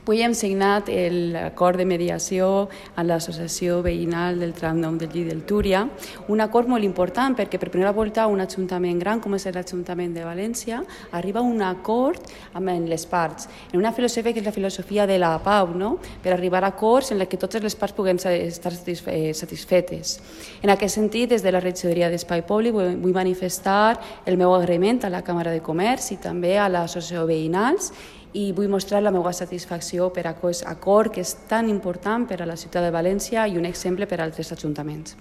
Avui hem signat l'acord de mediació amb l'Associació Veïnal del Tram 9 del Lli del Túria, un acord molt important perquè per primera volta un ajuntament gran com és l'Ajuntament de València arriba a un acord amb les parts, en una filosofia que és la filosofia de la pau, no? Per arribar a acords en què totes les parts puguen estar satisfetes. En aquest sentit, des de la regidoria d'Espai Públic vull manifestar el meu agraïment a la Càmera de Comerç i també a l'Associació Veïnals i vull mostrar la meva satisfacció per aquest acord que és tan important per a la ciutat de València i un exemple per a altres ajuntaments.